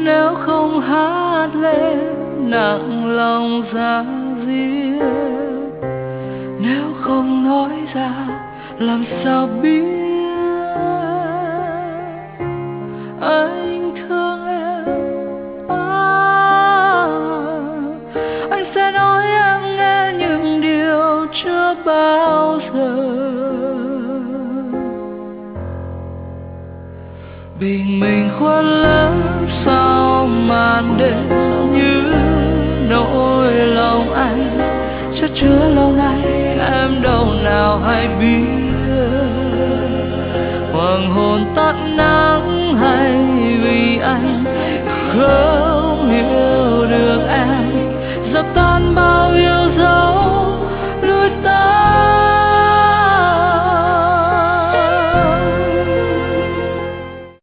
nếu không hát lên nặng lòng ra diết, nếu không nói ra làm sao biết anh thương em. Anh sẽ nói em nghe những điều chưa bao giờ. Bình minh khuất lấp sau màn đêm như nỗi lòng anh chất chứa lâu nay, em đâu nào hay biết. Hoàng hôn tắt nắng hay vì anh không hiểu được em, dập tan bao